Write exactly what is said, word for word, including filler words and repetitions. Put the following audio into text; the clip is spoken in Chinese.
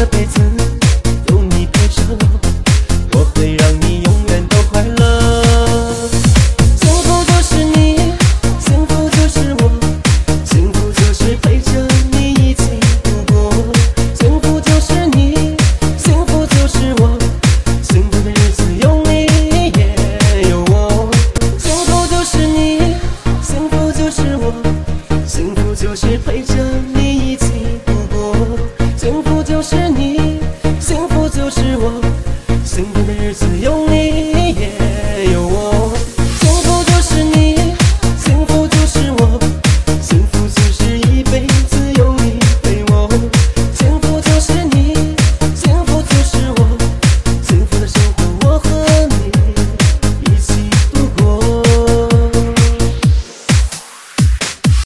这辈子有你陪着我，我会让你永远都快乐。幸福就是你，幸福就是我，幸福就是陪着你一起度过。幸福就是你，幸福就是我，幸福的日子有你也有我。幸福就是你，幸福就是我，幸福就是陪着你一起度过。幸福就是你。